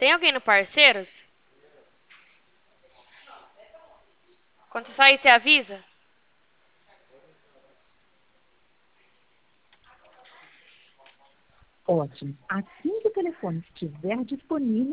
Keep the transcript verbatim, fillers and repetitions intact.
Tem alguém no Parceiros? Quando você sair, você avisa? Ótimo. Assim que o telefone estiver disponível,